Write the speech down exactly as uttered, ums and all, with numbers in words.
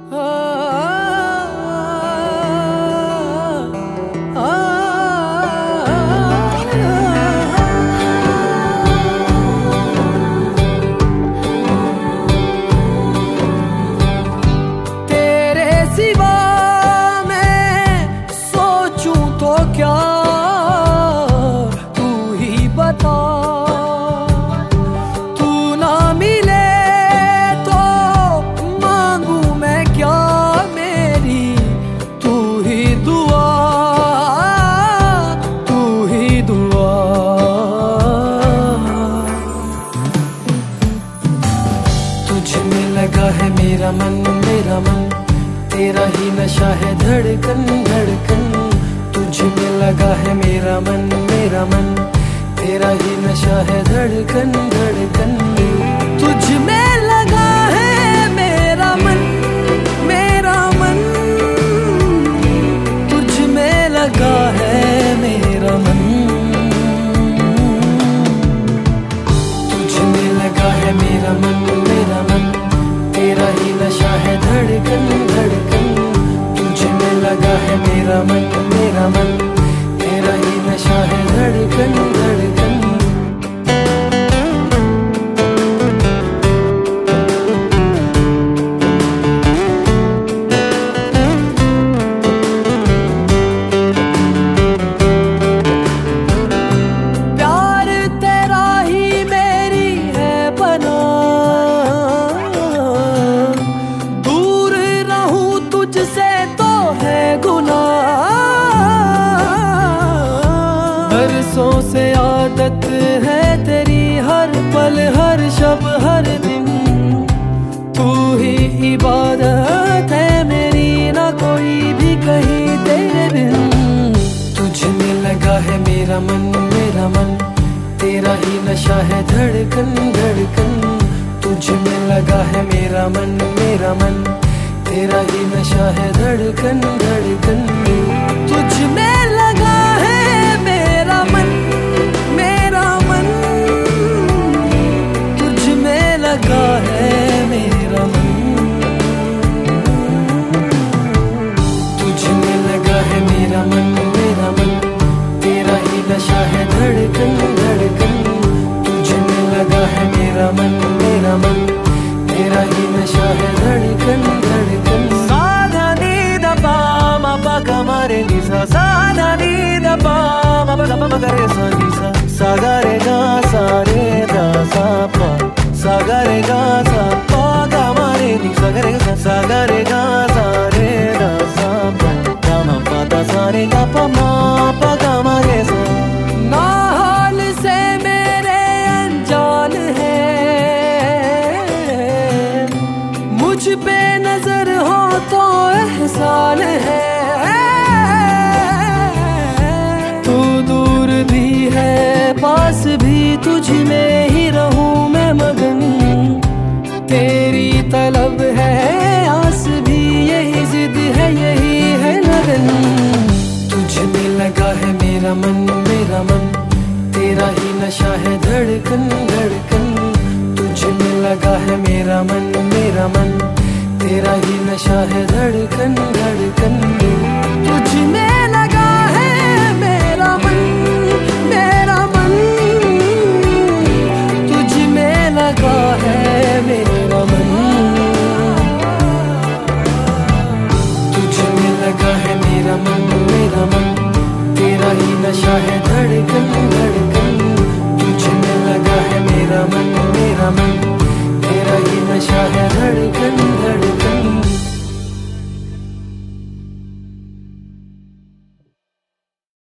है मेरा मन मेरा मन, तेरा ही नशा है धड़कन धड़कन। तुझ में लगा है मेरा मन मेरा मन, तेरा ही नशा है धड़कन धड़कन। तुझ में लगा है मेरा मन मेरा मन, तुझ में लगा है मेरा मन। तुझ में लगा है मेरा मन मेरा मन, तेरा ही नशा है धड़कन धड़कन। तुझ में लगा है मेरा मन मेरा मन, तेरा ही नशा है धड़कन धड़कन। प्यार तेरा ही मेरी है बना, दूर रहूं तुझसे तो है गुनाह। बरसों से आदत है तेरी हर पल हर शब हर दिन, तू ही इबादत है मेरी ना कोई भी कहीं तेरे बिन। तुझ में लगा है मेरा मन मेरा मन, तेरा ही नशा है धड़कन धड़कन। तुझ में लगा है मेरा मन मेरा मन, तेरा ही नशा है धड़कन धड़कन। तुझ में लगा है मेरा मन मेरा मन, तुझ में लगा है मेरा मन। तुझ में लगा है मेरा मन मेरा मन, तेरा ही नशा है धड़कन धड़कन। तुझ में लगा है मेरा मन मेरा मन, तेरा ही नशा है धड़कन धड़कन। साधा नी दा पा मा पा गा मा रे नी सा, साधा नी दा पा मा पा गा मा गा रे सा नी सा, सा गा रे गा सा रे दा सा पा, सा गा रे गा सा पा गा मा रे नी सा गा रे गा सा गा रे गा सा रे दा सा पा, गा मा पा दा सा रे गा पा मा पा गा मा रे सा। ना हाल से मेरे अनजान है, मुझ पे नजर हो तो एहसान है। तू दूर भी है पास भी, तुझ में ही रहूं मैं मगन। तेरी तलब है आस भी, यही जिद है यही है लगन। तुझ में लगा है मेरा मन मेरा मन, तेरा ही नशा है धड़कन धड़कन। तुझ में लगा है मेरा मन मेरा मन, तेरा ही नशा है धड़कन धड़कन।